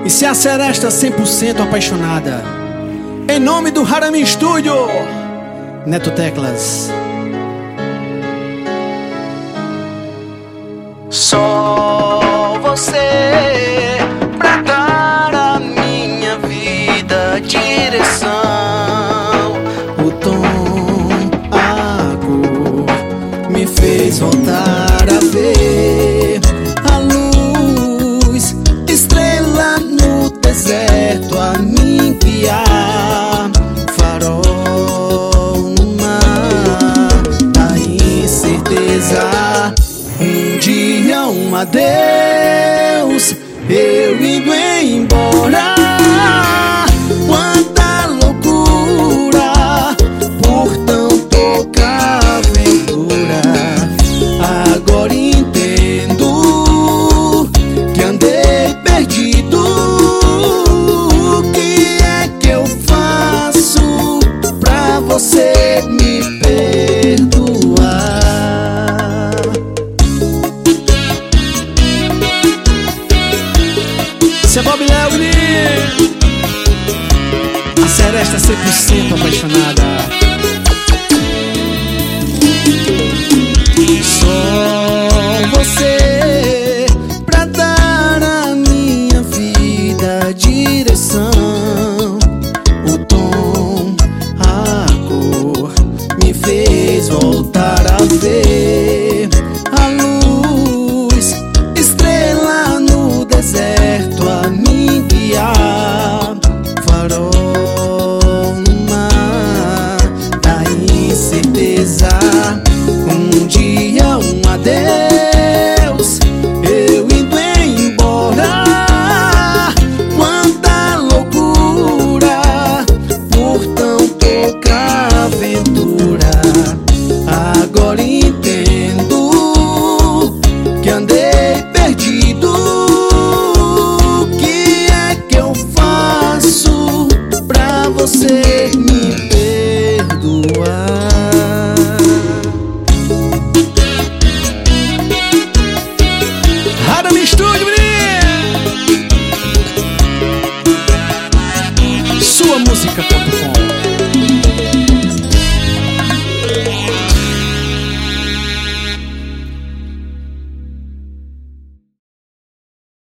E se a Seresta 100% apaixonada, em nome do Harami Studio, Neto Teclas. Só você pra dar à minha vida direção. O tom, a cor me fez voltar a ver a luz, estrela no deserto a me guiar, farol no mar da incerteza. Um dia, um adeus, eu indo embora. Quanta loucura por tão pouca aventura. Agora entendo que andei perdido. O que é que eu faço pra você me perdoar? Esse é Bob Léo, a Seresta 100% apaixonada. Só você pra dar à minha vida direção. O tom, a cor me fez voltar a ver a luz, estrela no deserto a me guiar, farol no mar da incerteza. Um dia, um adeus, eu indo embora. Quanta loucura por tão pouca aventura. Agora entendo que andei perdido. O que é que eu faço pra você me perdoar? Harami Studio, sua música.com.